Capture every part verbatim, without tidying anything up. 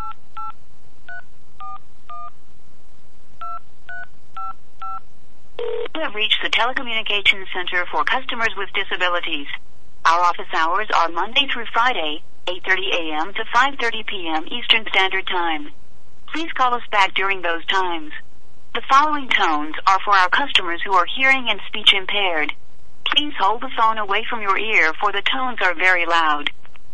You have reached the Telecommunications Center for Customers with Disabilities. Our office hours are Monday through Friday, eight thirty a.m. to five thirty p.m. Eastern Standard Time. Please call us back during those times. The following tones are for our customers who are hearing and speech impaired. Please hold the phone away from your ear, for the tones are very loud.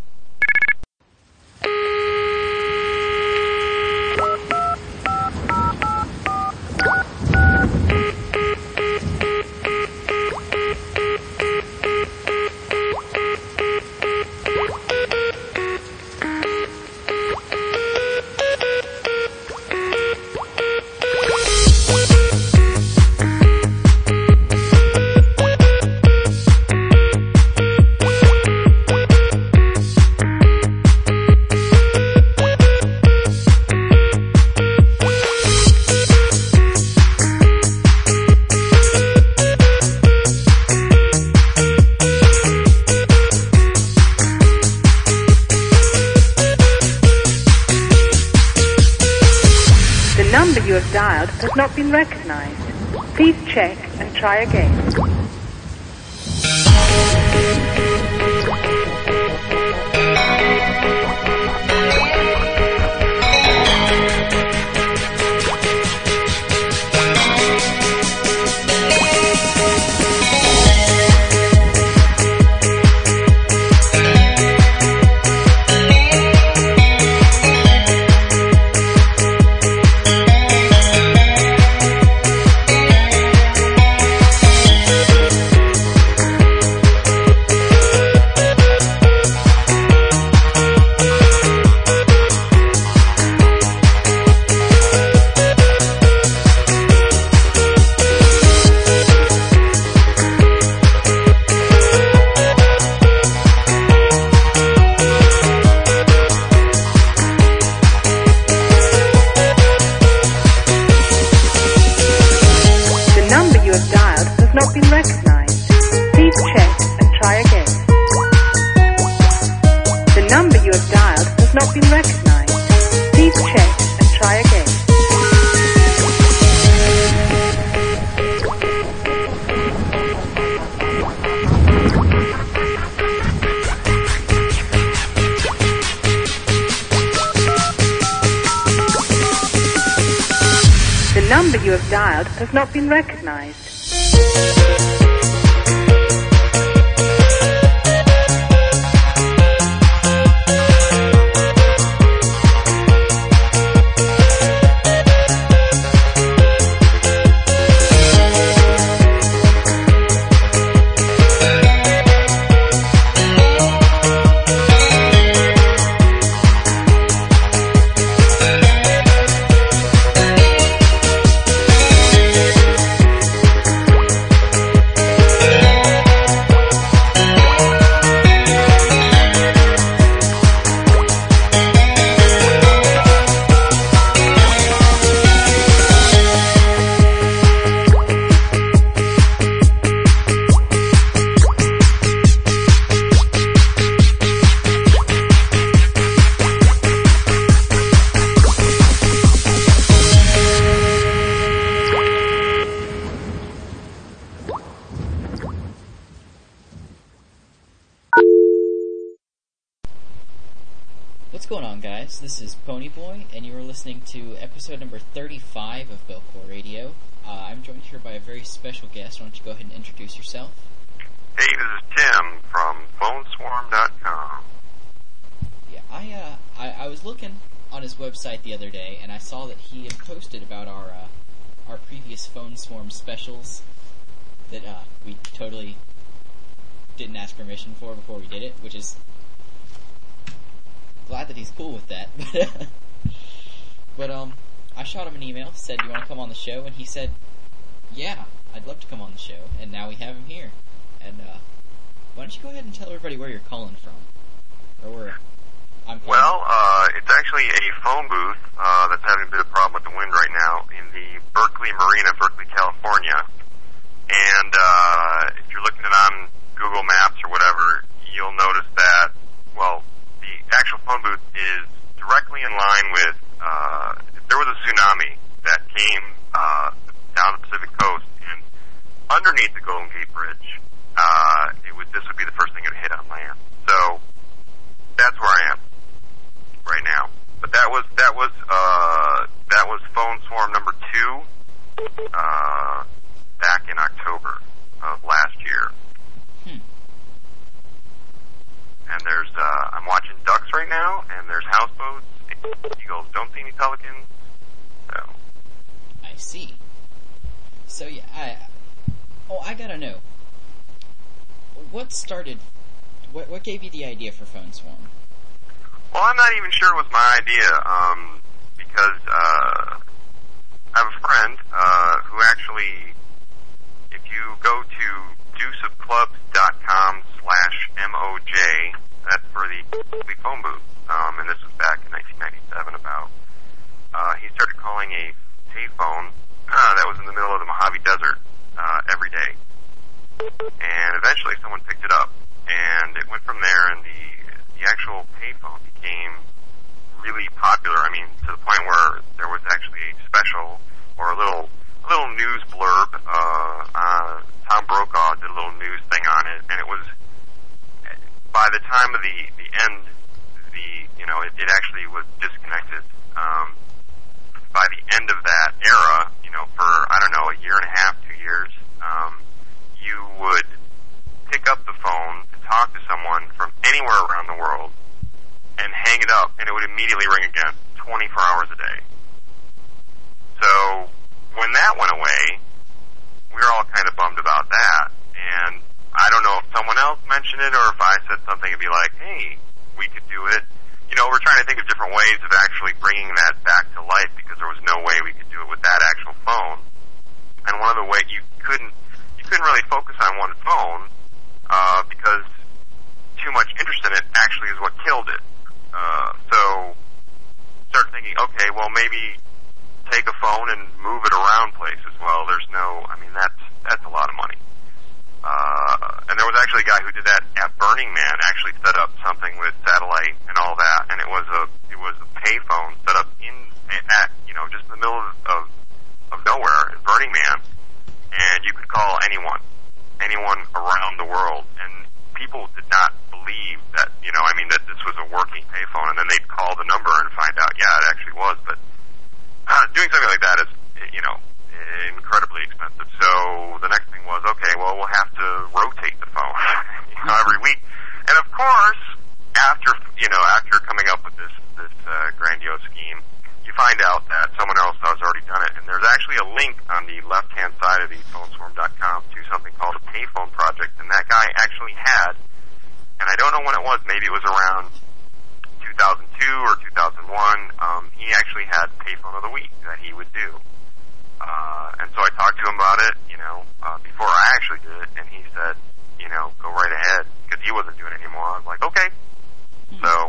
You have dialed has not been recognized. Please check and try again. Has not been recognized. What's going on, guys? This is Ponyboy, and you are listening to episode number thirty-five of Belcore Radio. Uh, I'm joined here by a very special guest. Why don't you go ahead and introduce yourself? Hey, this is Tim from phone swarm dot com. Yeah, I, uh, I I was looking on his website the other day, and I saw that he had posted about our uh, our previous Phone Swarm specials that uh, we totally didn't ask permission for before we did it, which is glad that he's cool with that. But um, I shot him an email, said, "Do you want to come on the show?" And he said, "Yeah, I'd love to come on the show." And now we have him here. And uh, why don't you go ahead and tell everybody where you're calling from, or where I'm calling. Well, uh, it's actually a phone booth uh, that's having a bit of a problem with the wind right now in the Berkeley Marina, Berkeley, California. And uh, if you're looking at it on Google Maps or whatever, you'll notice that, well, the actual phone booth is directly in line with, uh, if there was a tsunami that came uh, down the Pacific coast and underneath the Golden Gate Bridge, uh, it would this would be the first thing it would hit on land. So that's where I am right now. But that was that was uh, that was phone swarm number two uh, back in October of last year. Hmm. And there's uh, I'm watching ducks right now, and there's houseboats. Eagles don't see any pelicans. So I see. So yeah, I oh I gotta know. What started? What what gave you the idea for Phone Swarm? Well, I'm not even sure it was my idea, um, because uh, I have a friend uh, who actually, if you go to deuceofclubs.com slash MOJ, that's for the phone booth, um, and this was back in nineteen ninety-seven about, uh, he started calling a payphone uh, that was in the middle of the Mojave Desert uh, every day. And eventually someone picked it up, and it went from there, and the the actual payphone became really popular. I mean, to the point where there was actually a special or a little a little news blurb. Uh, uh, Tom Brokaw did a little news thing on it, and it was by the time of the the end, the you know it, it actually was disconnected. Um, by the end of that era, you know, for I don't know a year and a half, two years, um, you would pick up the phone to talk to someone from anywhere around the world and hang it up, and it would immediately ring again, twenty-four hours a day. So when that went away, we were all kind of bummed about that, and I don't know if someone else mentioned it or if I said something and be like, hey, we could do it. You know, we're trying to think of different ways of actually bringing that back to life because there was no way we could do it with that actual phone. And one of the ways you couldn't, you couldn't really focus on one phone uh, because too much interest in it actually is what killed it. Uh, so start thinking, okay, well maybe take a phone and move it around places. Well, there's no, I mean that's that's a lot of money. Uh, and there was actually a guy who did that at Burning Man, actually set up something with satellite and all that, and it was a it was a payphone set up in at you know just in the middle of of, of nowhere in Burning Man, and you could call anyone, anyone around the world, and people did not believe that you know I mean that this was a working payphone, and then they'd call the number and find out yeah it actually was, but uh, doing something like that is you know. incredibly expensive. So the next thing was, okay, well, we'll have to rotate the phone you know, every week. And of course, after you know, after coming up with this this uh, grandiose scheme, you find out that someone else has already done it. And there's actually a link on the left-hand side of the phone swarm dot com to something called a payphone project. And that guy actually had, and I don't know when it was, maybe it was around two thousand two or two thousand one, um, he actually had Payphone of the Week that he would do. Uh, and so I talked to him about it, you know, uh, before I actually did it, and he said, you know, go right ahead, because he wasn't doing it anymore. I was like, okay. Hmm. So.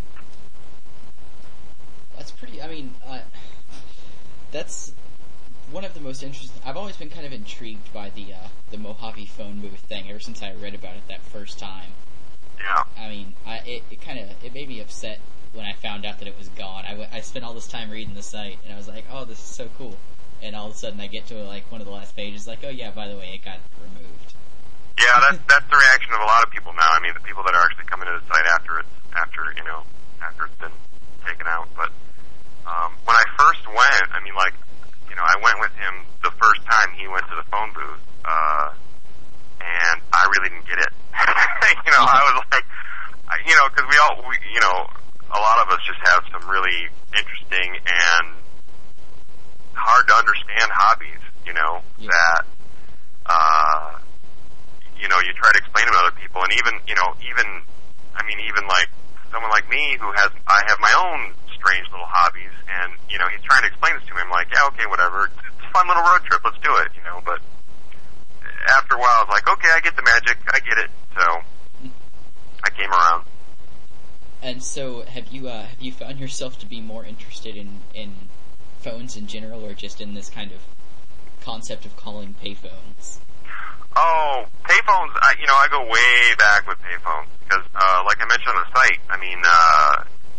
That's pretty, I mean, uh, that's one of the most interesting, I've always been kind of intrigued by the, uh, the Mojave phone booth thing ever since I read about it that first time. Yeah. I mean, I, it, it kind of, it made me upset when I found out that it was gone. I, w- I spent all this time reading the site, and I was like, oh, this is so cool. And all of a sudden I get to, like, one of the last pages, like, oh yeah, by the way, it got removed. Yeah, that's, that's the reaction of a lot of people now. I mean, the people that are actually coming to the site after it's, after, you know, after it's been taken out. But, um, when I first went, I mean, like, you know, I went with him the first time he went to the phone booth, uh, and I really didn't get it. you know, I was like, I, you know, because we all, we, you know, a lot of us just have some really interesting and hard to understand hobbies, you know, yeah. that, uh, you know, you try to explain them to other people, and even, you know, even, I mean, even like someone like me who has, I have my own strange little hobbies, and, you know, he's trying to explain this to me. I'm like, yeah, okay, whatever, it's, it's a fun little road trip, let's do it, you know, but after a while I was like, okay, I get the magic, I get it, so I came around. And so, have you, uh, have you found yourself to be more interested in, in phones in general, or just in this kind of concept of calling payphones? Oh, payphones, I, you know, I go way back with payphones, because, uh, like I mentioned on the site, I mean, uh,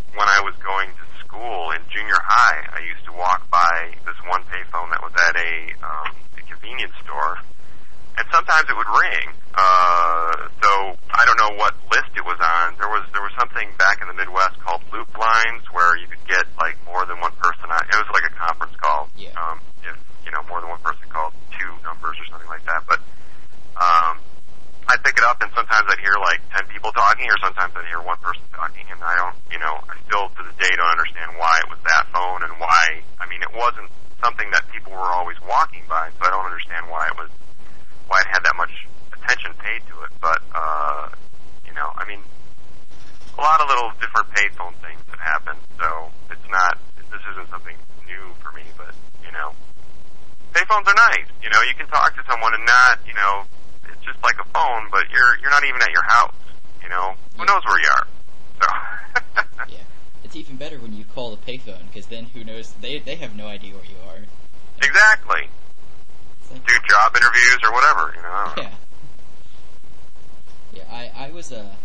when I was going to school in junior high, I used to walk by this one payphone that was at a, um, a convenience store, and sometimes it would ring. Uh, so I don't know what list it was on. There was there was something back in the Midwest called loop lines where you could get like more than one person on. It was like a conference call. Yeah. Um, if you know more than one person called two numbers or something like that. But um, I'd pick it up, and sometimes I'd hear like ten people talking, or sometimes I'd hear one person talking, and I don't, you know, I still to this day don't understand why it was that phone and why. I mean, it wasn't something that people were always walking by, so I don't understand why it was. Why it had that much attention paid to it, but, uh, you know, I mean, a lot of little different payphone things that happen, so it's not, this isn't something new for me, but, you know, payphones are nice, you know, you can talk to someone and not, you know, it's just like a phone, but you're, you're not even at your house, you know, who knows where you are, so. Yeah, it's even better when you call the payphone, because then who knows, they, they have no idea where you are. Exactly. Do job interviews or whatever, you know. I don't know. Yeah. Yeah, I, I was, uh,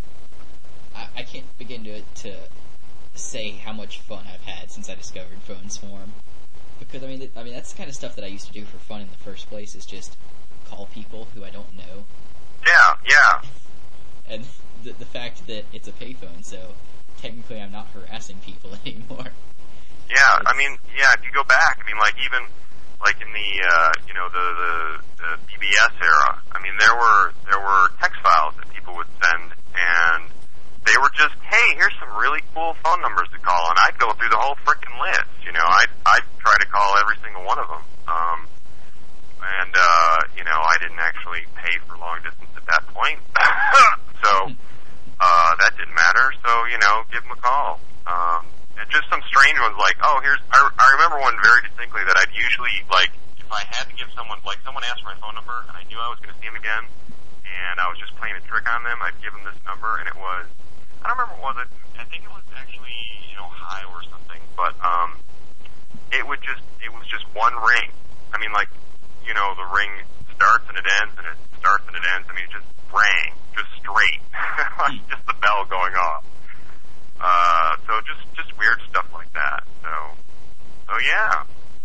I, I can't begin to, to say how much fun I've had since I discovered Phone Swarm. Because, I mean, th- I mean, that's the kind of stuff that I used to do for fun in the first place, is just call people who I don't know. Yeah, yeah. And the, the fact that it's a payphone, so technically I'm not harassing people anymore. Yeah, it's, I mean, yeah, if you go back, I mean, like, even... Like in the, uh, you know, the, the, the B B S era, I mean, there were, there were text files that people would send, and they were just, hey, here's some really cool phone numbers to call, and I'd go through the whole frickin' list, you know, I'd, I'd try to call every single one of them, um, and, uh, you know, I didn't actually pay for long distance at that point, so, uh, that didn't matter, so, you know, give them a call, um, and just some strange ones like, oh, here's, I, I remember one very distinctly that I'd usually, like, if I had to give someone, like, someone asked for my phone number, and I knew I was going to see him again, and I was just playing a trick on them, I'd give them this number, and it was, I don't remember what was it, I think it was actually, you know, Ohio or something, but, um, it would just, it was just one ring. I mean, like, you know, the ring starts and it ends, and it starts and it ends, I mean, it just rang, just straight, like, just the bell going off. Uh, so just, just weird stuff like that. So, so yeah.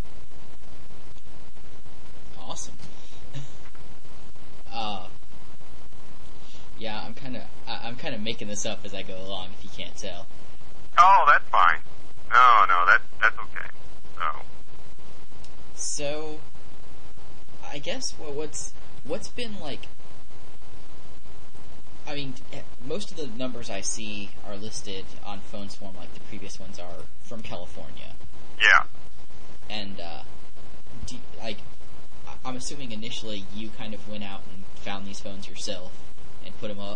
Awesome. uh, yeah, I'm kind of, I'm kind of making this up as I go along, if you can't tell. Oh, that's fine. No, no, that's, that's okay. So. So, I guess, well, what's, what's been like, I mean, most of the numbers I see are listed on Phone Swarm, like the previous ones are, from California. Yeah. And, uh, do, like, I'm assuming initially you kind of went out and found these phones yourself and put them up?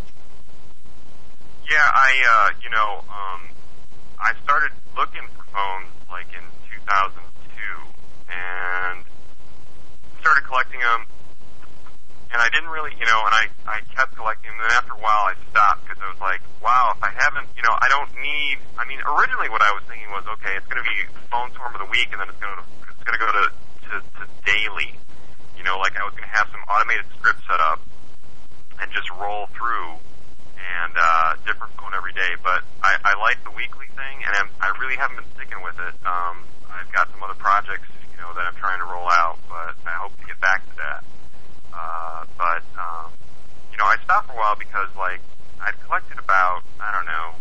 Yeah, I, uh, you know, um, I started looking for phones, like, in two thousand two, and started collecting them. And I didn't really, you know, and I, I kept collecting them, and then after a while I stopped, because I was like, wow, if I haven't, you know, I don't need, I mean, originally what I was thinking was, okay, it's going to be Phone Swarm of the week, and then it's going to, it's going to go to, to, to daily. You know, like I was going to have some automated script set up, and just roll through, and, uh, different phone every day, but I, I like the weekly thing, and I'm, I really haven't been sticking with it. Um, I've got some other projects, you know, that I'm trying to roll out, but I hope to get back to that. Uh, but, um, you know, I stopped for a while because, like, I'd collected about, I don't know,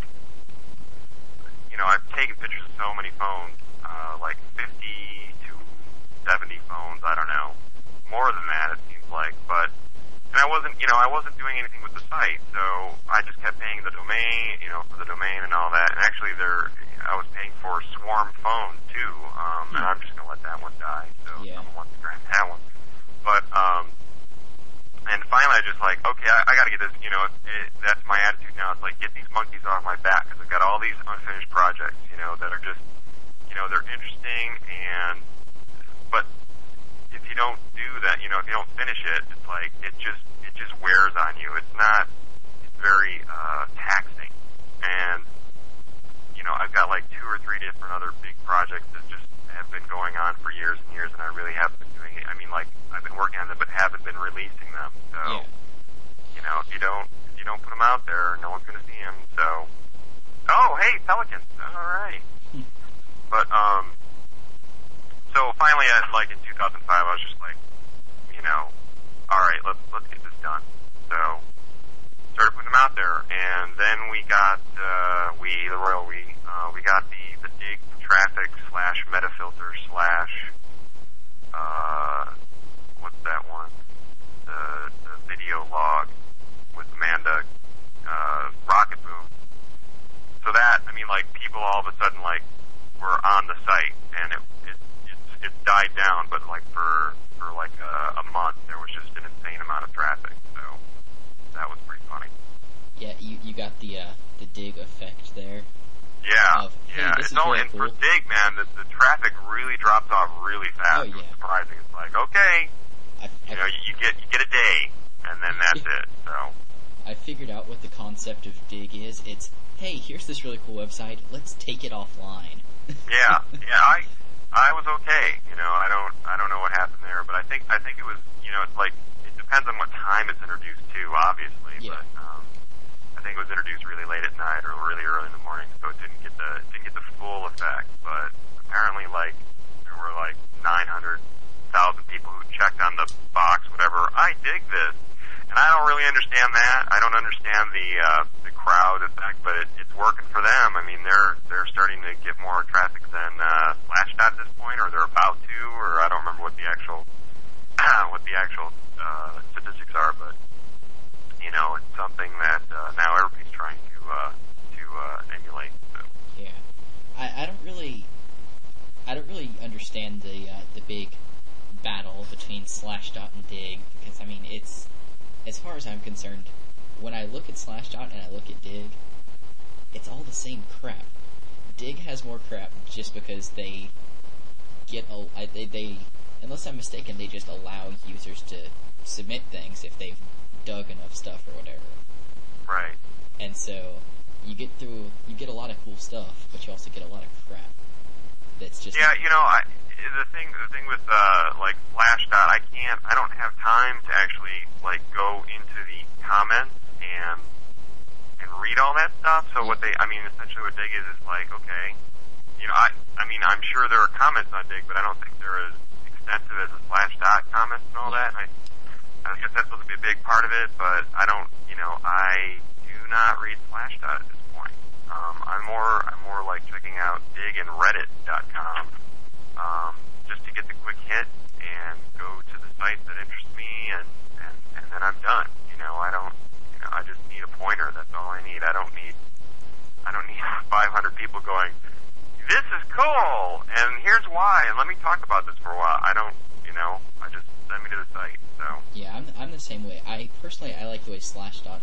you know, I've taken pictures of so many phones, uh, like fifty to seventy phones, I don't know, more than that it seems like, but, and I wasn't, you know, I wasn't doing anything with the site, so I just kept paying the domain, you know, for the domain and all that, and actually there, I was paying for Swarm Phone, too, um, and I'm just gonna let that one die, so yeah. someone wants to grab that one, but, um, and finally I just like, okay, I, I gotta get this, you know, it, that's my attitude now. It's like, get these monkeys off my back, because I've got all these unfinished projects, you know, that are just, you know, they're interesting, and, but if you don't do that, you know, if you don't finish it, it's like, it just, it just wears on you. It's not, it's very, uh, taxing. And, you know, I've got like two or three different other big projects that just have been going on for years and years, and I really haven't been doing it. I mean, like, I've been working on them, but haven't been releasing them. So, yeah. you know, if you don't, if you don't put them out there, no one's going to see them. So, Oh, hey, Pelicans. All right. But, um, so finally, at, like, in two thousand five, I was just like, you know, all right, let's, let's get this done. So, started putting them out there, and then we got, uh, we, the Royal We, uh, we got the, the Dig Traffic slash Metafilter slash, uh, what's that one? The, the video log with Amanda, uh, Rocket Boom. So that, I mean, like, people all of a sudden, like, were on the site, and it, it, it, it died down, but, like, for, for like, a, a month, there was just an insane amount of traffic, so that was pretty funny. Yeah, you, you got the, uh, the Dig effect there. Yeah, of, hey, yeah, this it's is only, really and cool. for Dig, man, the, the traffic really drops off really fast. Oh, yeah. It was surprising. It's like, okay, I, I, you know, you, you get, you get a day, and then that's it, so. I figured out what the concept of Dig is. It's, hey, here's this really cool website, let's take it offline. Yeah, yeah, I, I was okay. You know, I don't, I don't know what happened there, but I think, I think it was, you know, it's like it depends on what time it's introduced to, obviously. Yeah. But um, I think it was introduced really late at night or really early in the morning, so it didn't get the, it didn't get the full effect. But apparently, like there were like nine hundred thousand people who checked on the box, whatever. I dig this, and I don't really understand that. I don't understand the uh, the crowd effect, but it, it's working for them. I mean, they're they're starting to get more traffic than uh, Slashdot at this point, or they're about to, or I don't remember what the actual what the actual uh, statistics are, but you know, it's something that uh, now everybody's trying to uh, to uh, emulate. So. Yeah, I, I don't really, I don't really understand the uh, the big battle between Slashdot and Dig, because I mean, it's, as far as I'm concerned, when I look at Slashdot and I look at Dig, it's all the same crap. Dig has more crap just because they get a, they, they, unless I'm mistaken, they just allow users to submit things if they've dug enough stuff or whatever. Right. And so you get through, you get a lot of cool stuff, but you also get a lot of crap. That's just yeah, you know, I, the thing, the thing with uh, like Slashdot, I can't, I don't have time to actually like go into the comments and and read all that stuff. So what they, I mean, essentially what Dig is is like, okay, you know, I, I mean, I'm sure there are comments on Dig, but I don't think they're as extensive as the Slashdot comments and all that. And I, I guess that's supposed to be a big part of it, but I don't, you know, I do not read Slashdot at this point. Um, I'm more, I'm more like checking out Dig and Reddit dot com, um, just to get the quick hit and go to the sites that interest me, and, and, and then I'm done. You know, I don't, you know, I just need a pointer. That's all I need. I don't need, I don't need five hundred people going, this is cool, and here's why, and let me talk about this for a while. I don't, you know, I just send me to the site. So yeah, I'm I'm the same way. I personally I like the way Slashdot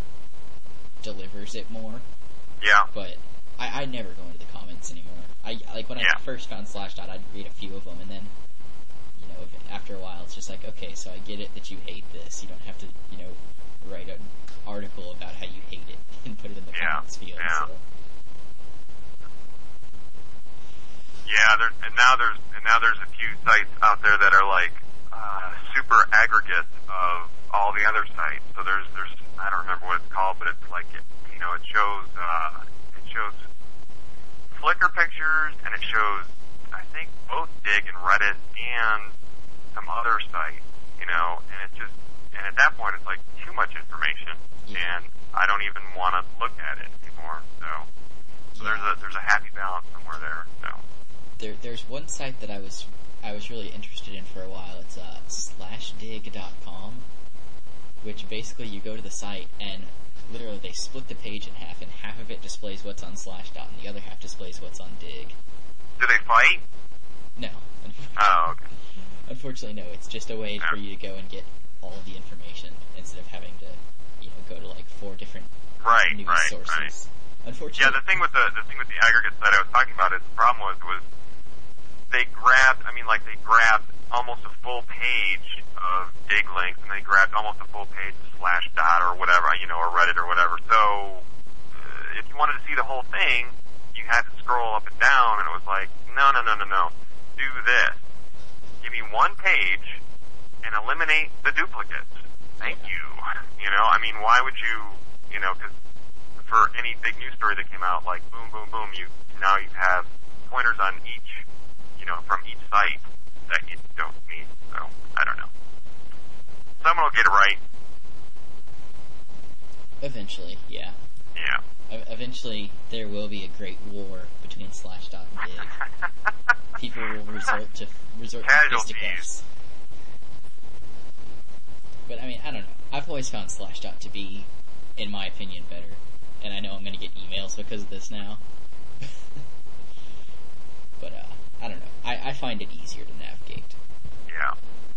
delivers it more. Yeah. But I, I never go into the comments anymore. I like when yeah. I first found Slashdot, I'd read a few of them, and then, you know, after a while, it's just like, okay, so I get it that you hate this. You don't have to, you know, write an article about how you hate it and put it in the yeah. comments field. Yeah. So. Yeah, there's, and now there's and now there's a few sites out there that are like uh, super aggregate of all the other sites. So there's there's I don't remember what it's called, but it's like it, you know, it shows uh, it shows Flickr pictures, and it shows I think both Dig and Reddit and some other site, you know, and it just and at that point it's like too much information, yeah. and I don't even want to look at it anymore. So, so yeah. there's a there's a happy balance somewhere there. So. There, there's one site that I was I was really interested in for a while. It's uh, slash dig dot com, which basically you go to the site and literally they split the page in half, and half of it displays what's on Slashdot, and the other half displays what's on Dig. Do they fight? No. Oh, okay. Unfortunately, no. It's just a way yeah. for you to go and get all of the information instead of having to, you know, go to like four different right, news right, sources. Right. Unfortunately, yeah. The thing with the the thing with the aggregate site I was talking about is the problem was was. They grabbed, I mean, like, they grabbed almost a full page of Dig links, and they grabbed almost a full page of Slashdot or whatever, you know, or Reddit or whatever. So, uh, if you wanted to see the whole thing, you had to scroll up and down, and it was like, no, no, no, no, no. Do this. Give me one page, and eliminate the duplicates. Thank you. You know, I mean, why would you, you know, because for any big news story that came out, like boom, boom, boom, you now you have pointers on each, you know, from each site that you don't need. So I don't know. Someone will get it right. Eventually, yeah. Yeah. E- eventually, there will be a great war between Slashdot and Dig. People will resort to resort to fisticuffs. But I mean, I don't know. I've always found Slashdot to be, in my opinion, better. And I know I'm going to get emails because of this now. But uh, I don't know. I, I find it easier to navigate. Yeah.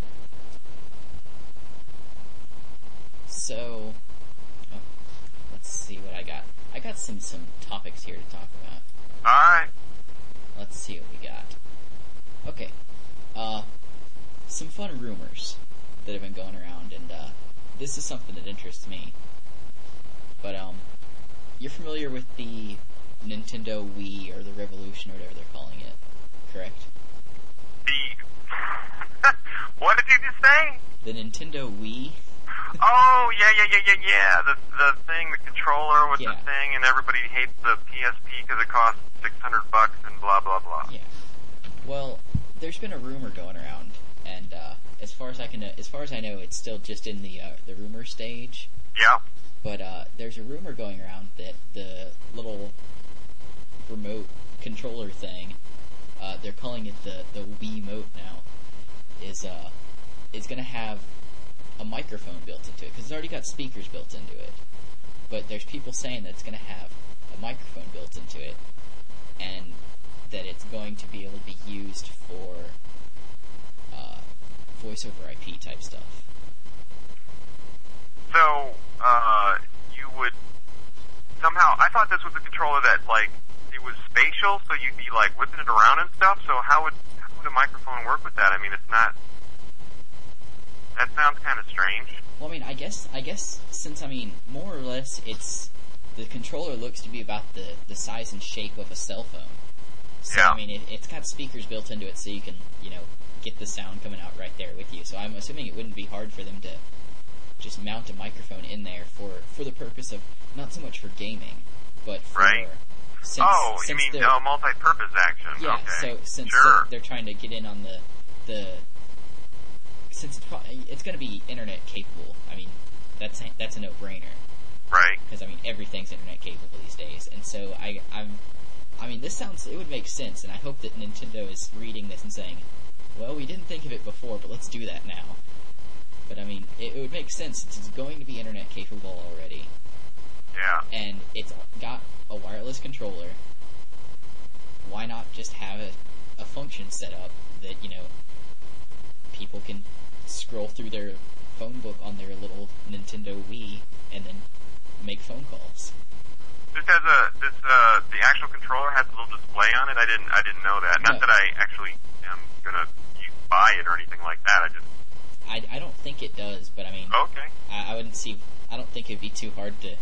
So, oh, let's see what I got. I got some, some topics here to talk about. Alright. Let's see what we got. Okay. Uh, some fun rumors that have been going around, and uh, this is something that interests me. But, um, you're familiar with the Nintendo Wii, or the Revolution, or whatever they're calling it, correct? The... What did you just say? The Nintendo Wii? Oh, yeah, yeah, yeah, yeah, yeah. The the thing, the controller with yeah. the thing, and everybody hates the P S P because it costs six hundred bucks and blah, blah, blah. Yeah. Well, there's been a rumor going around, and uh, as far as I can, as far as I know, it's still just in the uh, the rumor stage. Yeah. But uh, there's a rumor going around that the little remote controller thing, uh, they're calling it the the Wiimote now, is uh is going to have a microphone built into it, because it's already got speakers built into it. But there's people saying that it's going to have a microphone built into it, and that it's going to be able to be used for uh, voice over I P type stuff. So, uh, you would somehow, I thought this was a controller that, like, it was spatial, so you'd be, like, whipping it around and stuff, so how would, how would a microphone work with that? I mean, it's not, that sounds kind of strange. Well, I mean, I guess, I guess, since, I mean, more or less, it's, the controller looks to be about the, the size and shape of a cell phone. So, yeah. I mean, it, it's got speakers built into it so you can, you know, get the sound coming out right there with you. So I'm assuming it wouldn't be hard for them to just mount a microphone in there for, for the purpose of, not so much for gaming, but for... Right. Since, oh, since you mean uh, multi-purpose action. Yeah, okay. so since sure. they're trying to get in on the... the since it's, pro- it's going to be internet capable, I mean, that's that's a no-brainer. Right. Because, I mean, everything's internet capable these days. And so, I, I'm... I mean, this sounds... It would make sense, and I hope that Nintendo is reading this and saying, well, we didn't think of it before, but let's do that now. But, I mean, it, it would make sense since it's going to be internet capable already. Yeah. And it's got a wireless controller. Why not just have a, a function set up that, you know, people can scroll through their phone book on their little Nintendo Wii and then make phone calls. This has a this uh the actual controller has a little display on it. I didn't I didn't know that. No. Not that I actually am gonna buy it or anything like that. I just I, I don't think it does, but I mean, okay. I, I wouldn't see. I don't think it'd be too hard to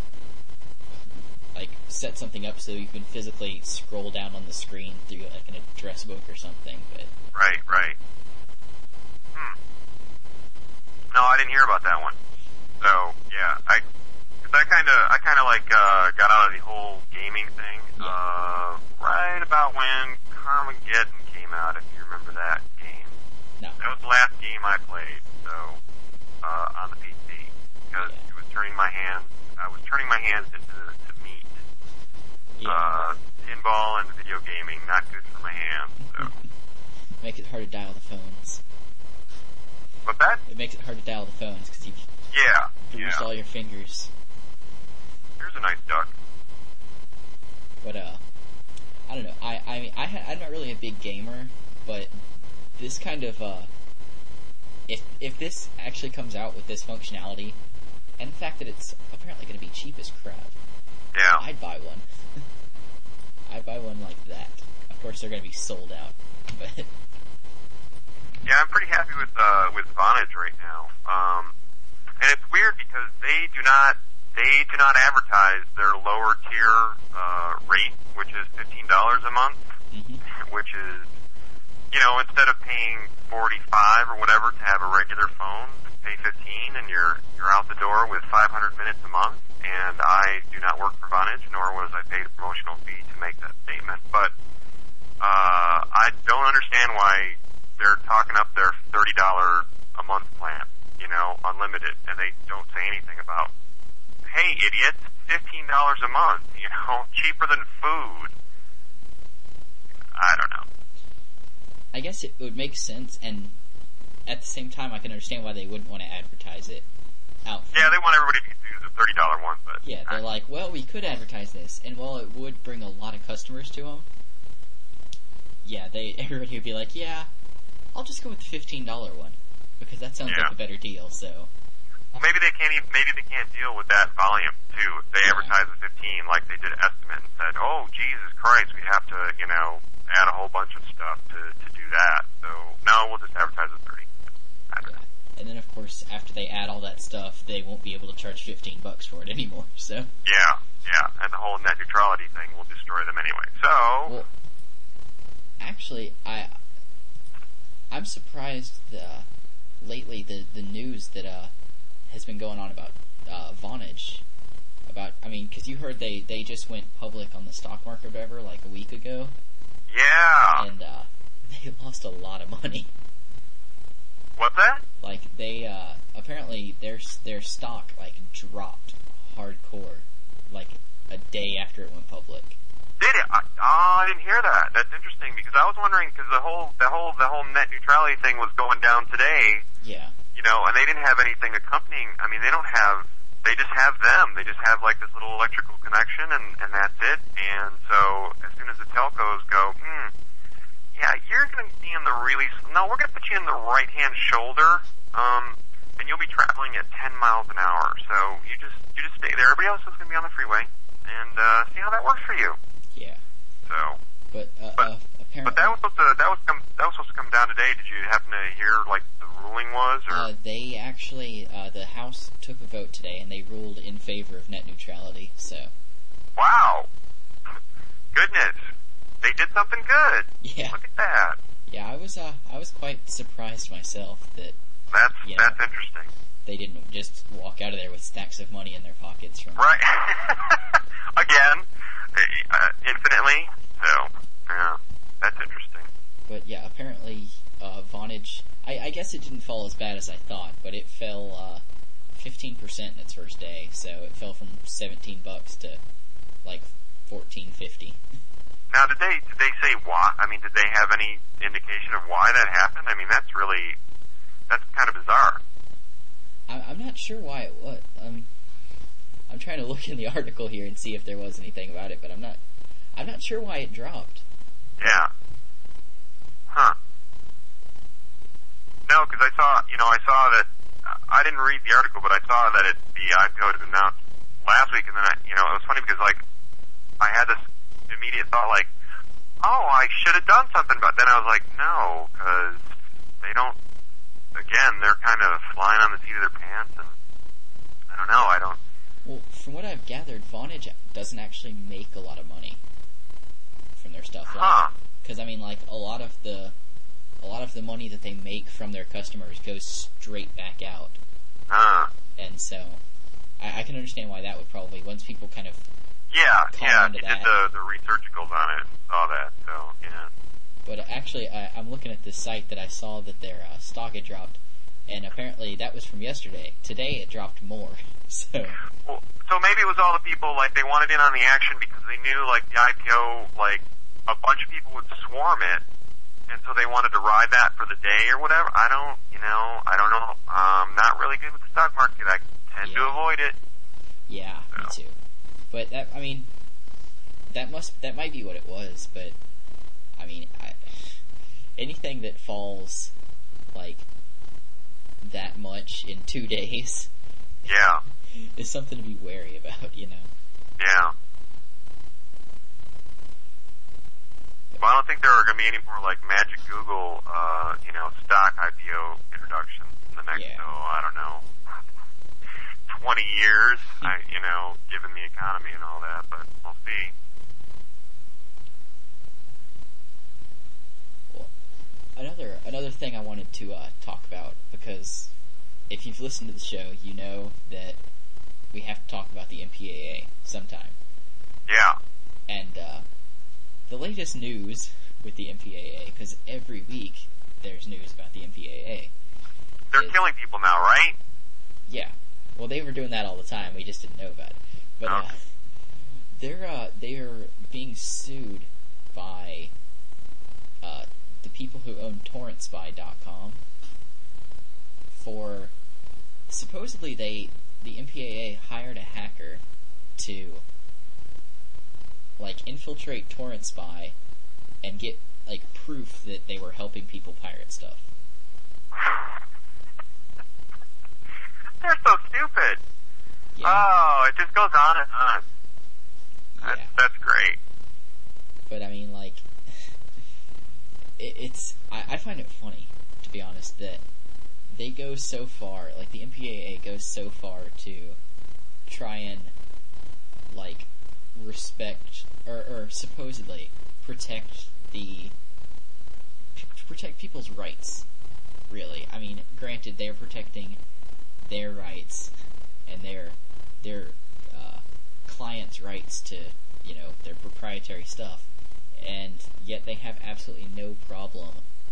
like set something up so you can physically scroll down on the screen through like an address book or something. But right, right. Hmm. No, I didn't hear about that one. So yeah, I. I kind of, I kind of like uh, got out of the whole gaming thing yeah. uh, right about when Carmageddon came out. If you remember that game, no. That was the last game I played. So uh, on the P C because yeah. it was turning my hands. I was turning my hands into to meat. Yeah. Uh, pinball and video gaming, not good for my hands. So makes it hard to dial the phones. What's that? It makes it hard to dial the phones because you yeah, used yeah. all your fingers. Here's a nice duck. But, uh, I don't know. I, I mean, I ha- I'm not really a big gamer, but this kind of, uh, if, if this actually comes out with this functionality, and the fact that it's apparently going to be cheap as crap, yeah. I'd buy one. I'd buy one like that. Of course, they're going to be sold out, but... Yeah, I'm pretty happy with, uh, with Vonage right now. Um, and it's weird because they do not They do not advertise their lower tier uh, rate, which is fifteen dollars a month, mm-hmm. which is you know, instead of paying forty-five or whatever to have a regular phone, pay fifteen, and you're you're out the door with five hundred minutes a month. And I do not work for Vonage, nor was I paid a promotional fee to make that statement. But uh, I don't understand why they're talking up their thirty dollars a month plan, you know, unlimited, and they don't say anything about, hey, idiots, fifteen dollars a month, you know, cheaper than food. I don't know. I guess it would make sense, and at the same time, I can understand why they wouldn't want to advertise it out front. Yeah, they want everybody to use the thirty dollars one, but... Yeah, they're I, like, well, we could advertise this, and while it would bring a lot of customers to them, yeah, they everybody would be like, yeah, I'll just go with the fifteen dollars one, because that sounds yeah. like a better deal, so... Well, maybe they can't even, maybe they can't deal with that volume, too. If they yeah. advertise the fifteen, like they did Estimate, and said, oh, Jesus Christ, we have to, you know, add a whole bunch of stuff to, to do that. So, no, we'll just advertise at thirty. I don't know. And then, of course, after they add all that stuff, they won't be able to charge fifteen bucks for it anymore, so... Yeah, yeah, and the whole net neutrality thing will destroy them anyway, so... Well, actually, I... I'm surprised, uh, lately, the, the news that, uh, has been going on about, uh, Vonage. About, I mean, because you heard they, they just went public on the stock market or whatever, like a week ago. Yeah! And, uh, they lost a lot of money. What's that? Like, they, uh, apparently their, their stock, like, dropped hardcore, like, a day after it went public. Did it? I, oh, I didn't hear that. That's interesting, because I was wondering, because the whole, the whole, the whole net neutrality thing was going down today. Yeah. You know, and they didn't have anything accompanying, I mean, they don't have, they just have them. They just have, like, this little electrical connection, and, and that's it. And so, as soon as the telcos go, hmm, yeah, you're going to be in the really, no, we're going to put you in the right-hand shoulder, um, and you'll be traveling at ten miles an hour. So you just, you just stay there. Everybody else is going to be on the freeway, and, uh, see how that works for you. Yeah. So. But, uh, but, uh apparently. But that was supposed to, that was come, that was supposed to come down today. Did you happen to hear, like, the ruling was, or? Uh, they actually, uh, the House took a vote today, and they ruled in favor of net neutrality, so. Wow. Goodness. They did something good. Yeah. Look at that. Yeah, I was uh, I was quite surprised myself that that's you know, that's interesting. They didn't just walk out of there with stacks of money in their pockets from right. Again, uh, infinitely. So yeah, that's interesting. But yeah, apparently uh, Vonage. I, I guess it didn't fall as bad as I thought, but it fell uh, fifteen percent in its first day. So it fell from seventeen bucks to like fourteen fifty. Now, did they did they say why? I mean, did they have any indication of why that happened? I mean, that's really that's kind of bizarre. I, I'm not sure why it was. Um, I'm trying to look in the article here and see if there was anything about it, but I'm not. I'm not sure why it dropped. Yeah. Huh. No, because I saw, you know, I saw that. I didn't read the article, but I saw that it, the I P O had been announced last week, and then I, you know, it was funny because like I had this immediate thought like, oh, I should have done something, but then I was like, no, because they don't, again, they're kind of flying on the seat of their pants, and I don't know, I don't... Well, from what I've gathered, Vonage doesn't actually make a lot of money from their stuff. Huh. Because, I mean, like, a lot of the, a lot of the money that they make from their customers goes straight back out. Huh. And so, I, I can understand why that would probably, once people kind of Yeah, yeah, you that. did the, the researchicals on it and saw that, so, yeah. But actually, I, I'm looking at this site that I saw that their uh, stock had dropped, and apparently that was from yesterday. Today it dropped more, so... Well, so maybe it was all the people, like, they wanted in on the action because they knew, like, the I P O, like, a bunch of people would swarm it, and so they wanted to ride that for the day or whatever. I don't, you know, I don't know. I'm not really good with the stock market. I tend yeah. to avoid it. Yeah, so. Me too. But that, I mean, that must, that might be what it was, but, I mean, I, anything that falls, like, that much in two days. Yeah. Is something to be wary about, you know? Yeah. Well, I don't think there are going to be any more, like, Magic Google, uh, you know, stock I P O introductions in the next, yeah. oh, I don't know, twenty years, I, you know, given the economy and all that, but we'll see. Well, other thing I wanted to uh, talk about, because if you've listened to the show, you know that we have to talk about the M P A A sometime. Yeah. And uh, the latest news with the M P A A, because every week there's news about the M P A A. They're is, killing people now, right? Yeah. Well, they were doing that all the time. We just didn't know about it. But okay. uh, they're uh, they're being sued by uh, the people who own torrent spy dot com for supposedly they the M P A A hired a hacker to like infiltrate Torrent Spy and get like proof that they were helping people pirate stuff. They're so stupid. Yeah. Oh, it just goes on and on. That's, yeah. that's great. But I mean, like, it, it's I, I find it funny, to be honest, that they go so far, like the M P A A goes so far to try and like respect or, or supposedly protect the p- protect people's rights. Really, I mean, granted, they're protecting their rights and their their uh, clients' rights to, you know, their proprietary stuff, and yet they have absolutely no problem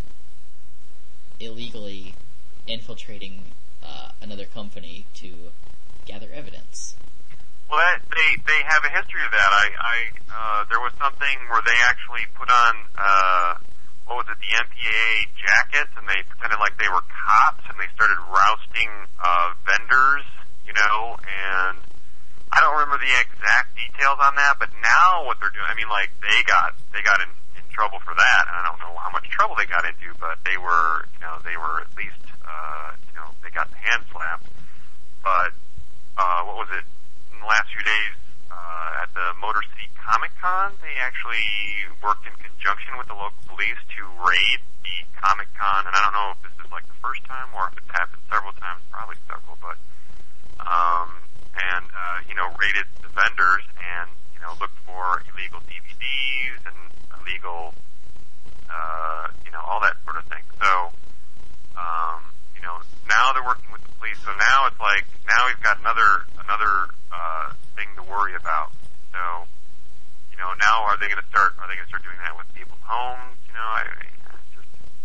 illegally infiltrating uh, another company to gather evidence. Well, that, they they have a history of that. I, I uh, there was something where they actually put on uh, what was it, the M P A A jackets, and they pretended like they were cops, and they started rousting uh, vendors, you know. And I don't remember the exact details on that, but now what they're doing, I mean, like they got they got in, in trouble for that, and I don't know how much trouble they got into, but they were, you know, they were at least, uh, you know, they got the hand slapped. But uh, what was it? In the last few days, uh, at the Motor City Comic Con, they actually worked in conjunction with the local police to raid the Comic Con, and I don't know if this is like the first time or if it's happened several times, probably several, but, um, and, uh, you know, raided the vendors and, you know, looked for illegal D V Ds and illegal, uh, you know, all that sort of thing. So, um, you know, now they're working with the police, so now it's like, now we've got another, another, uh, thing to worry about. So, you know, now are they going to start, are they going to start doing that with people's homes? You know, I, it just,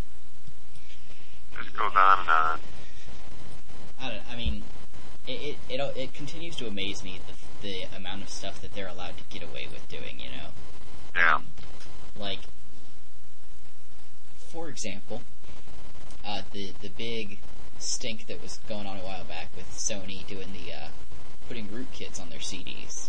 just goes on and on. I don't, I mean, it, it, it, it continues to amaze me the, the amount of stuff that they're allowed to get away with doing, you know? Yeah. Um, like, for example, uh, the, the big stink that was going on a while back with Sony doing the, uh, putting rootkits on their C Ds.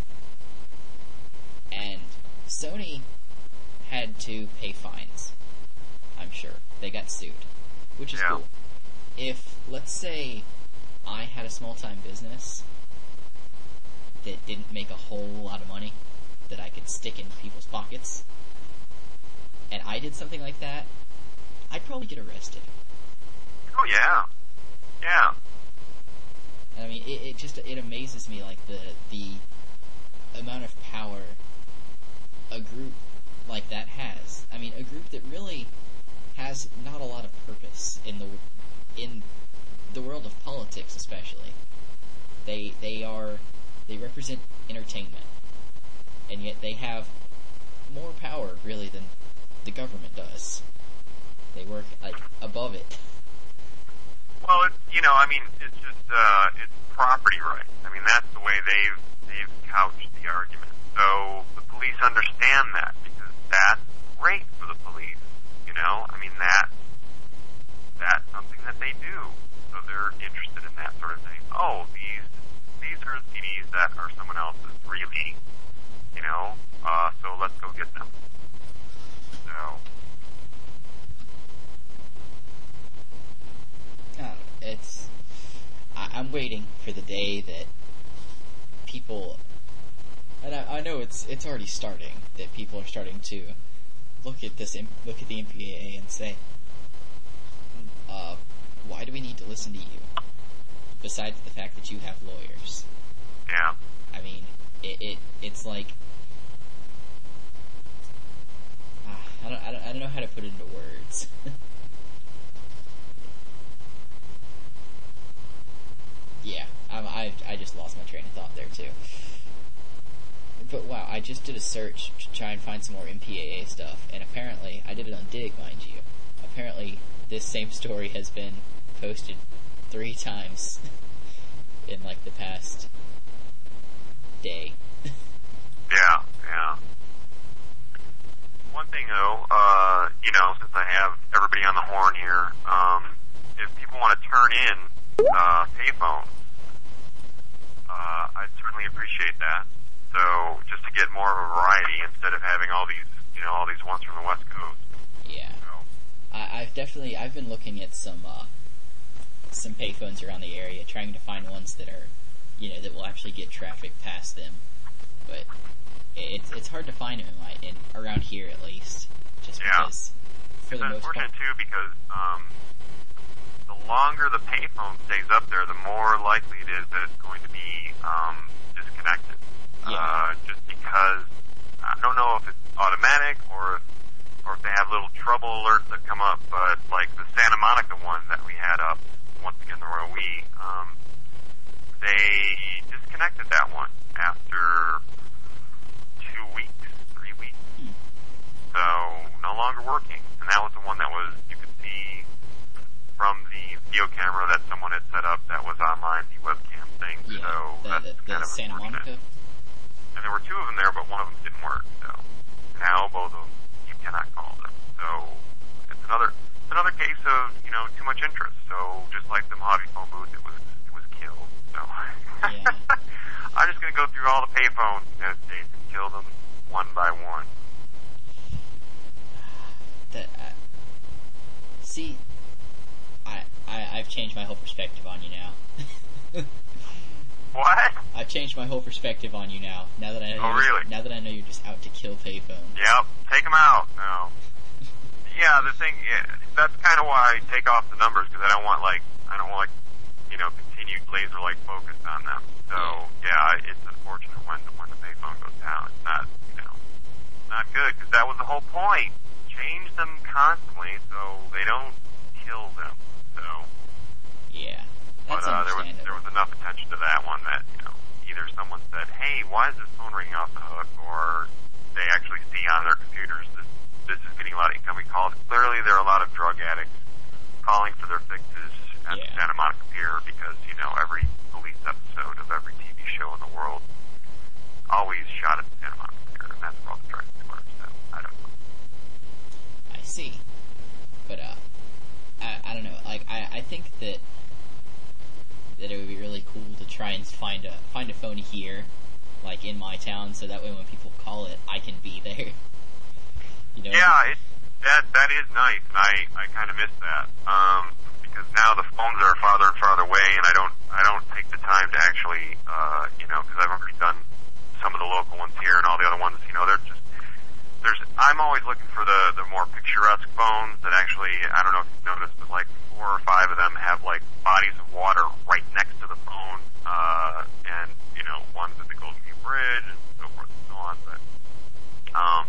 And Sony had to pay fines, I'm sure. They got sued, which is yeah. cool. If, let's say, I had a small-time business that didn't make a whole lot of money that I could stick in people's pockets, and I did something like that, I'd probably get arrested. Oh, yeah. Yeah. I mean, it, it just, it amazes me, like, the, the amount of power a group like that has. I mean, a group that really has not a lot of purpose in the, in the world of politics, especially. They, they are, they represent entertainment, and yet they have more power, really, than the government does. They work, like, above it. Well, it's, you know, I mean, it's just, uh, it's property rights. I mean, that's the way they've, they've couched the argument. So, the police understand that, because that's great for the police, you know? I mean, that, that's something that they do. So they're interested in that sort of thing. Oh, these, these are C Ds that are someone else's, really, you know? Uh, so let's go get them. So... It's, I, I'm waiting for the day that people, and I, I know it's it's already starting, that people are starting to look at this, look at the M P A A and say, uh, why do we need to listen to you? Besides the fact that you have lawyers. Yeah. I mean, it, it it's like, uh, I don't, I don't I don't know how to put it into words. just lost my train of thought there too. But wow, I just did a search to try and find some more M P A A stuff, and apparently, I did it on Dig, mind you. Apparently, this same story has been posted three times in like the past day. Yeah, yeah. One thing though, uh, you know, since I have everybody on the horn here, um, if people want to turn in uh, payphones, uh, I'd certainly appreciate that. So just to get more of a variety instead of having all these, you know, all these ones from the West Coast. Yeah. So. I, I've definitely, I've been looking at some, uh, some payphones around the area, trying to find ones that are, you know, that will actually get traffic past them. But it's it's hard to find them in my, in around here at least, just yeah. because for it's the most part. It's unfortunate too because um, the longer the payphone stays up there, the more likely it is that it's going to be um, disconnected. Yeah. Uh, just because I don't know if it's automatic or or if they have little trouble alerts that come up, but like the Santa Monica one that we had up, once again the Royal We, um, they disconnected that one after two weeks, three weeks. Hmm. So no longer working, and that was the one that was you could see from the video camera that someone had set up that was online, the webcam thing. Yeah, so the, that's the, the kind of Santa Monica. And there were two of them there, but one of them didn't work. So now both of them you cannot call them. So it's another it's another case of you know too much interest. So just like the Mojave phone booth, it was it was killed. So Yeah. I'm just gonna go through all the payphones in the United States and kill them one by one. That uh, see, I, I I've changed my whole perspective on you now. What? I've changed my whole perspective on you now. Now that I know Oh, you're really? just, now that I know you're just out to kill payphones. Yep, take them out. No. Yeah, the thing, yeah, that's kind of why I take off the numbers, because I don't want, like, I don't want, like, you know, continued laser-like focus on them. So, yeah, it's unfortunate when the, when the payphone goes down. It's not, you know, not good, because that was the whole point. Change them constantly so they don't kill them. So, Yeah, but that's uh, there was understandable. there was enough attention to that one that, you know, either someone said, hey, why is this phone ringing off the hook, or they actually see on their computers that this is getting a lot of incoming calls. Clearly, there are a lot of drug addicts calling for their fixes at Yeah. the Santa Monica Pier because, you know, every police episode of every T V show in the world always shot at the Santa Monica Pier, and that's where all the drugs were, so I don't know. I see, but uh, I I don't know. Like I I think that that it would be really cool to try and find a find a phone here, like in my town, so that way when people call it, I can be there. You know? Yeah, it, that that is nice, and I, I kind of miss that, um, because now the phones are farther and farther away, and I don't I don't take the time to actually, uh, you know, because I've already done some of the local ones here, and all the other ones, you know, they're just there's I'm always looking for the the more picturesque phones that actually, I don't know if you've noticed, but like four or five of them have like bodies of water right next to the phone, uh, and you know, one's at the Golden Gate Bridge and so forth and so on, but um.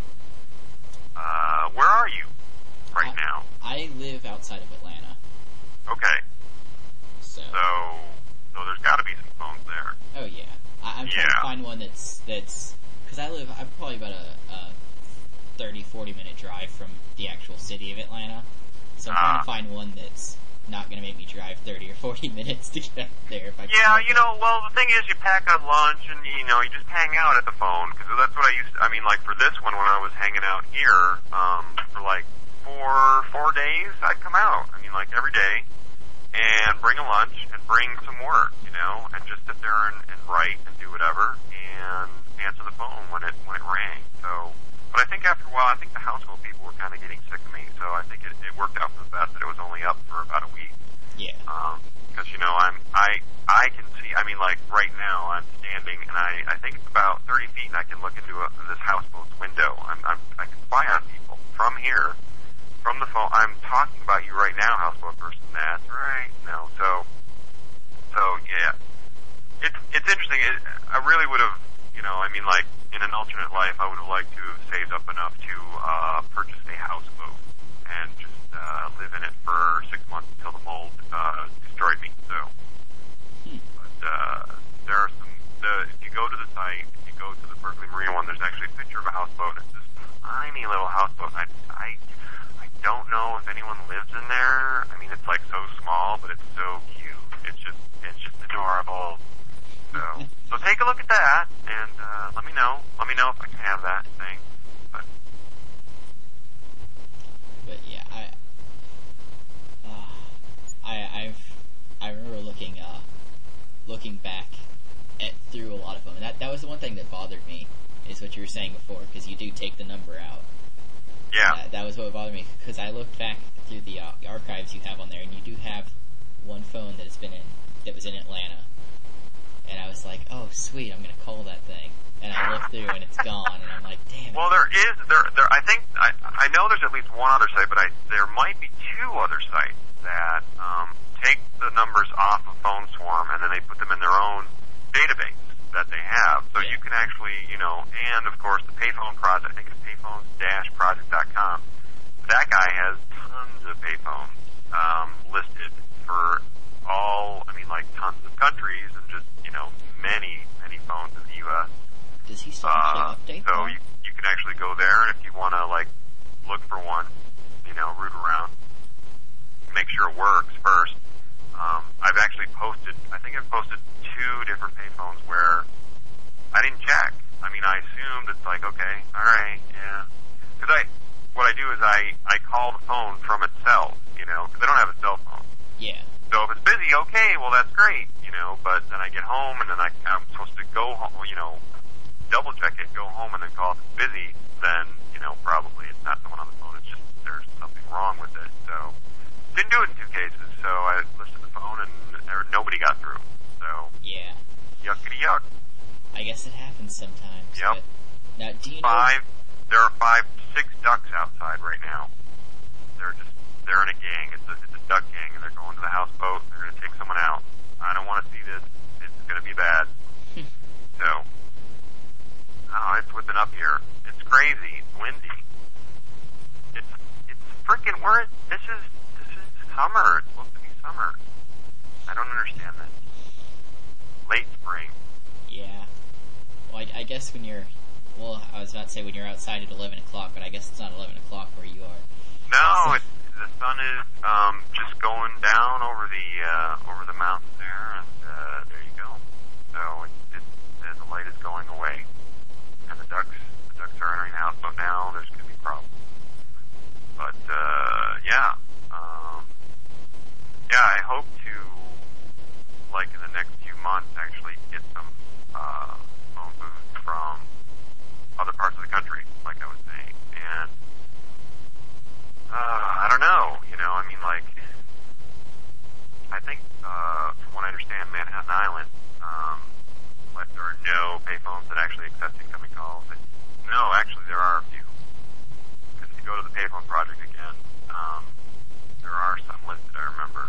Uh, where are you right I, now? I live outside of Atlanta. Okay. So. So, so there's got to be some phones there. Oh yeah, I, I'm trying Yeah. to find one that's that's because I live. I'm probably about a, a thirty, forty minute drive from the actual city of Atlanta. So I'm trying Ah. to find one that's not going to make me drive thirty or forty minutes to get there. If I Yeah, can. you know, well, the thing is, you pack on lunch and, you know, you just hang out at the phone, because that's what I used to, I mean, like, for this one, when I was hanging out here, um, for like four, four days, I'd come out, I mean, like, every day, and bring a lunch, and bring some work, you know, and just sit there and, and write, and do whatever, and answer the phone when it, when it rang, so, but I think after a while, I think the household people were kind of getting sick of me, so I think it, it worked out for the best that it was only up for about a week. Yeah. Um, because, you know, I'm, I, I can see, I mean, like, right now, I'm standing, and I, I think it's about thirty feet, and I can look into a, this houseboat's window. I'm, I'm, I can spy on people from here, from the phone. I'm talking about you right now, houseboat person. That's right. No, so, so, yeah. It's, it's interesting. It, I really would have, you know, I mean, like, in an alternate life, I would have liked to have saved up enough to, uh, purchase a houseboat and just, uh, live in it for six months until the mold, uh, destroyed me, so. Hmm. But, uh, there are some, the, if you go to the site, if you go to the Berkeley Marina one, there's actually a picture of a houseboat. It's this tiny little houseboat. I, I, I don't know if anyone lives in there. I mean, it's like so small, but it's so cute. It's just, it's just adorable. So, so take a look at that, and uh, let me know. Let me know if I can have that thing. But, but yeah, I, uh, I, I've, I remember looking, uh, looking back at through a lot of them, and that that was the one thing that bothered me, is what you were saying before, because you do take the number out. yeah. Uh, that was what bothered me, because I looked back through the, uh, the archives you have on there, and you do have one phone that has been in, that was in Atlanta. And I was like, oh, sweet, I'm going to call that thing. And I look through, and it's gone, and I'm like, damn it. Well, there is, there, there, I think, I, I know there's at least one other site, but I, there might be two other sites that, um, take the numbers off of Phone Swarm, and then they put them in their own database that they have. So Yeah. you can actually, you know, and of course the Payphone Project, I think it's payphone dash project dot com. That guy has tons of payphones, um, listed for all, I mean, like tons of countries, and just, you know, many, many phones in the U S Does he still Uh, actually update so that? you, you can actually go there, and if you want to, like, look for one, you know, root around, make sure it works first. Um, I've actually posted, I think I've posted two different payphones where I didn't check. I mean, I assumed it's like, okay, alright, yeah. Because I, what I do is I, I call the phone from itself, you know, because I don't have a cell phone. Yeah. So if it's busy, okay, well that's great, you know, but then I get home and then I, I'm supposed to go home, you know, double check it, go home and then call if it's busy, then, you know, probably it's not someone on the phone, it's just there's something wrong with it. So, didn't do it in two cases, so I listed the phone and er, nobody got through. So, Yeah. yuckity yuck. I guess it happens sometimes. Yep. But now, do you know... Five, there are five, six ducks outside right now. They're just, they're in a gang, it's a, it's a duck gang, and they're going to the houseboat, they're going to take someone out. I don't want to see this, it's going to be bad. So, oh, it's whipping up here. It's crazy, it's windy. It's, it's freaking, we're, this is, this is summer, it's supposed to be summer. I don't understand this. Late spring. Yeah. Well, I, I guess when you're... Well, I was about to say when you're outside at eleven o'clock, but I guess it's not eleven o'clock where you are. No, it's, the sun is um, just going down over the uh, over the mountains there, and uh, there you go. So it, it, the light is going away, and the ducks the ducks are entering the houseboat now. There's going to be problems, but uh, yeah, um, yeah. I hope to, like in the next few months, actually get some uh, phone booths from other parts of the country, like I was saying, and. Uh, I don't know, you know, I mean, like, I think, uh, from what I understand, Manhattan Island, um, like, there are no payphones that actually accept incoming calls. And, no, actually, there are a few. Because if you go to the Payphone Project again, um, there are some listed, I remember.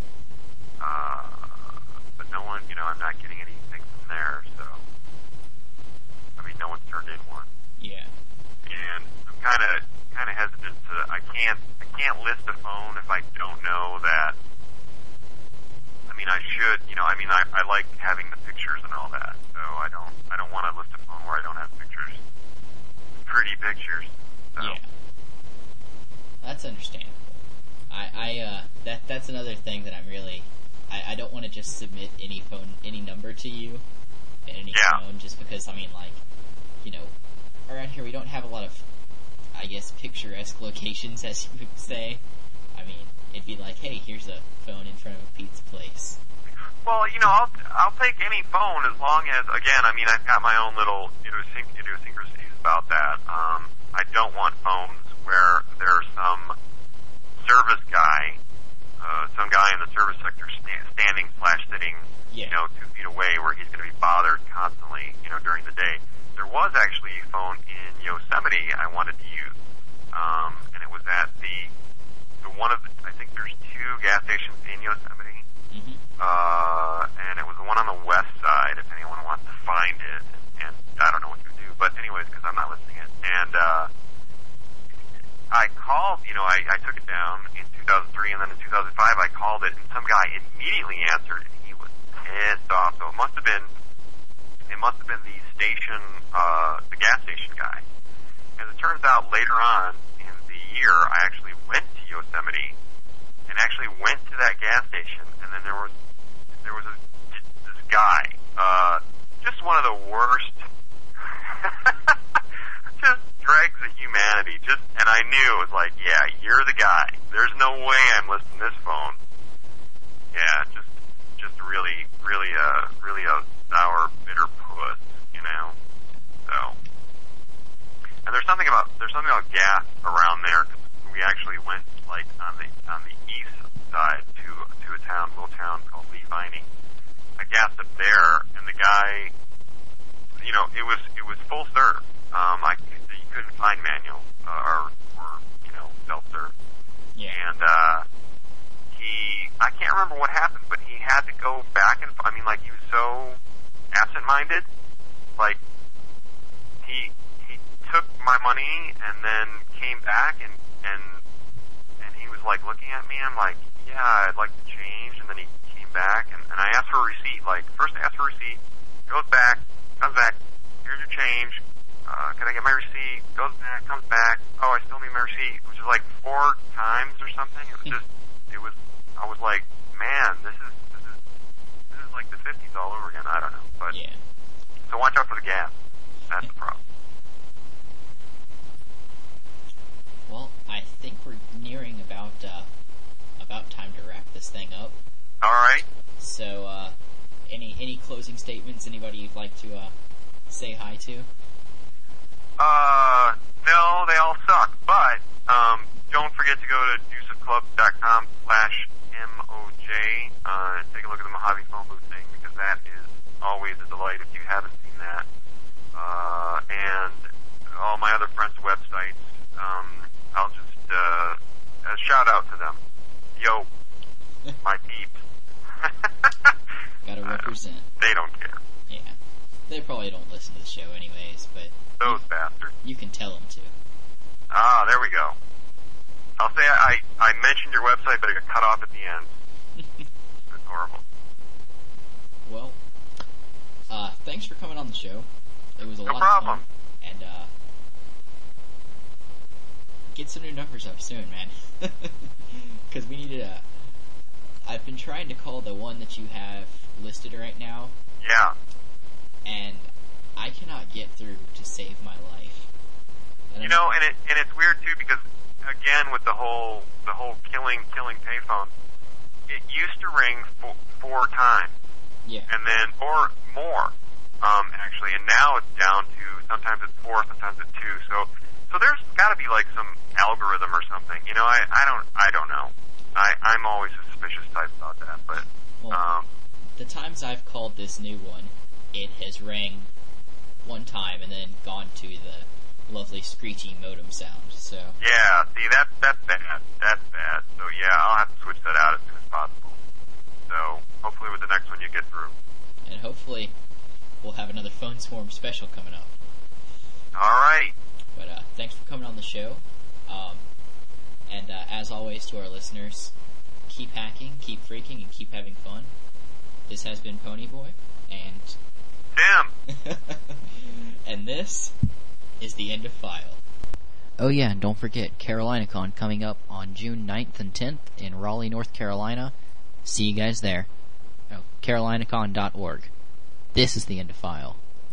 Uh, but no one, you know, I'm not getting anything from there, so, I mean, no one's turned in one. Yeah. And I'm kind of, kind of hesitant to, I can't, I can't list a phone if I don't know that, I mean, I should, you know, I mean, I, I like having the pictures and all that, so I don't, I don't want to list a phone where I don't have pictures, pretty pictures, so. Yeah. That's understandable. I, I, uh, that, that's another thing that I'm really, I, I don't want to just submit any phone, any number to you, and any Yeah. phone, just because, I mean, like, you know, around here we don't have a lot of, I guess, picturesque locations, as you would say. I mean, it'd be like, hey, here's a phone in front of a pizza place. Well, you know, I'll, I'll take any phone as long as, again, I mean, I've got my own little idiosync- idiosyncrasies about that. Um, I don't want phones where there's some service guy, uh, some guy in the service sector sta- standing slash sitting, Yeah. you know, two feet away where he's going to be bothered constantly, you know, during the day. There was actually a phone in Yosemite I wanted to use, um, and it was at the, the one of the, I think there's two gas stations in Yosemite, Mm-hmm. uh, and it was the one on the west side, if anyone wants to find it, and I don't know what you do, but anyways, because I'm not listing it, and, uh, I called, you know, I, I took it down in two thousand three, and then in two thousand five I called it, and some guy immediately answered, and he was pissed off, so it must have been it must have been the station, uh, the gas station guy. As it turns out, later on in the year, I actually went to Yosemite and actually went to that gas station, and then there was there was a, this guy, uh, just one of the worst, just dregs of humanity. Just, and I knew it was like, yeah, you're the guy. There's no way I'm listening to this phone. Yeah, just, just really, really, uh, really a sour, bitter puss, you know. So, and there's something about there's something about gas around there. Cause we actually went like on the on the east side to to a town, little town called Lee Vining. I gassed up there, and the guy, you know, it was it was full serve. Um, I you couldn't find manual uh, or or you know self serve. Yeah. And uh, he, I can't remember what happened, but he had to go back and I mean, like he was so absent-minded, like he he took my money and then came back and and and he was like looking at me. I'm like, yeah, I'd like to change. And then he came back and, and I asked for a receipt. Like first I asked for a receipt, goes back, comes back. Here's your change. Uh, can I get my receipt? Goes back, comes back. Oh, I still need my receipt, which is like four times or something. It was just, it was. I was like, man, this is this is this is like the fifties all over again. I don't know, but yeah. So watch out for the gas. That's the problem. Well, I think we're nearing about uh, about time to wrap this thing up. All right. So, uh, any any closing statements? Anybody you'd like to uh, say hi to? Uh, no, they all suck. But um, don't forget to go to Deuces Club dot com slash M O J. Uh, take a look at the Mojave phone booth thing because that is always a delight if you haven't seen that. Uh, and all my other friends' websites. Um, I'll just uh, a shout out to them. Yo, my peeps. Gotta represent. Uh, they don't care. Yeah, they probably don't listen to the show anyways, but those you, bastards. You can tell them to. Ah, there we go. I'll say I, I mentioned your website, but it got cut off at the end. It's horrible. Well, uh, thanks for coming on the show. It was a no lot problem. of fun. And, uh, get some new numbers up soon, man. Because we needed a... I've been trying to call the one that you have listed right now. Yeah. And I cannot get through to save my life. And you I'm, know, and it and it's weird too because again with the whole the whole killing killing payphone, it used to ring four, four times. Yeah. And then or more, um, actually, and now it's down to sometimes it's four, sometimes it's two. So so there's got to be like some algorithm or something. You know, I I don't I don't know. I I'm always a suspicious type about that, but well, um, the times I've called this new one, it has rang one time and then gone to the lovely screechy modem sound. So yeah, see that that's bad. That's bad. So yeah, I'll have to switch that out as soon as possible. So hopefully with the next one you get through. And hopefully we'll have another Phone Swarm special coming up. All right. But uh, thanks for coming on the show. Um, and uh, as always to our listeners, keep hacking, keep freaking, and keep having fun. This has been Ponyboy, and Tim. and this is the end of File. Oh yeah, and don't forget CarolinaCon coming up on June ninth and tenth in Raleigh, North Carolina. See you guys there. Oh, Carolinacon dot org. This is the end of File.